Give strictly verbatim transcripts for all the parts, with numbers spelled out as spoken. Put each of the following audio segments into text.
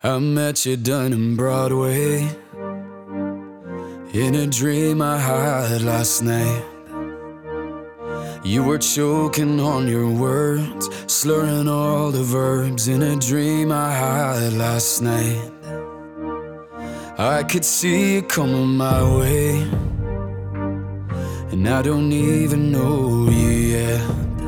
I met you down in Broadway, in a dream I had last night. You were choking on your words, slurring all the verbs, in a dream I had last night. I could see it coming my way, and I don't even know you yet.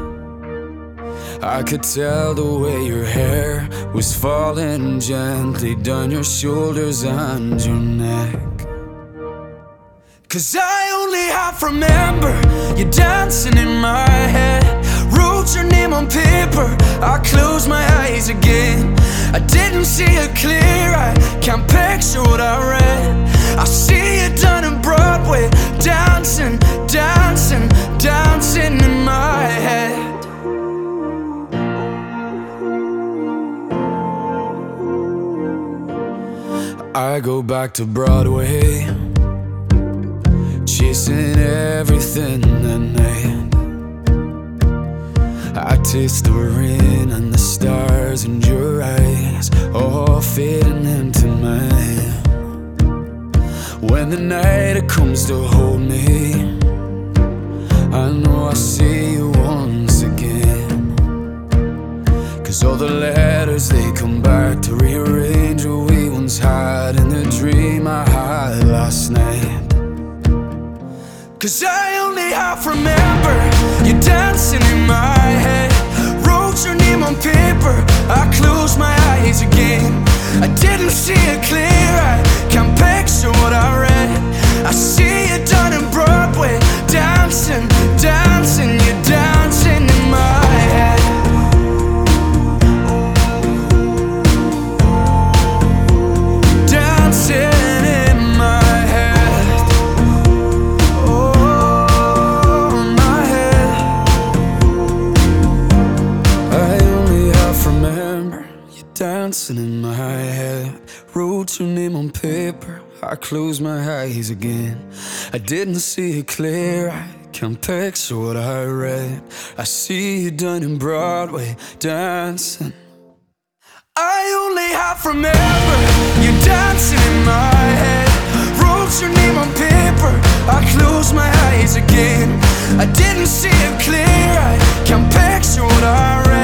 I could tell the way your hair was falling gently down your shoulders and your neck. Cause I only half remember you dancing in my head. Wrote your name on paper, I closed my eyes again. I didn't see it clear, I can't picture what I read. I see you down in Broadway, dancing, dancing, dancing in my head. I go back to Broadway, chasing everything at night. I taste the rain and the stars in your eyes, all fading into mine. When the night comes to hold me, I know I'll see you once again. Cause all the letters, they come back to rearrange what we once had in the dream I had last night. Cause I only half remember you dancing in my head. Wrote your name on paper, I closed my eyes again. I didn't see it clear, I can't picture what I read. I see you down in Broadway, dancing, dancing, you're dancing in my head. Dancing in my head, wrote your name on paper, I closed my eyes again. I didn't see it clear, I can't picture what I read. I see you down in Broadway, dancing. I only half remember you dancing in my head. Wrote your name on paper, I closed my eyes again. I didn't see it clear, I can't picture what I read.